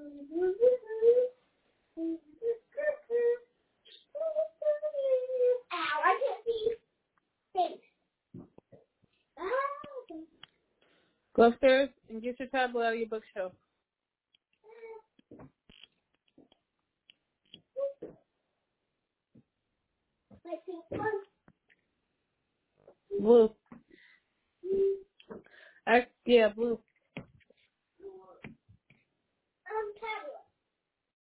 I can't see. Thanks. Go upstairs and get your tablet out of your bookshelf. My pink one. Blue. Yeah, blue.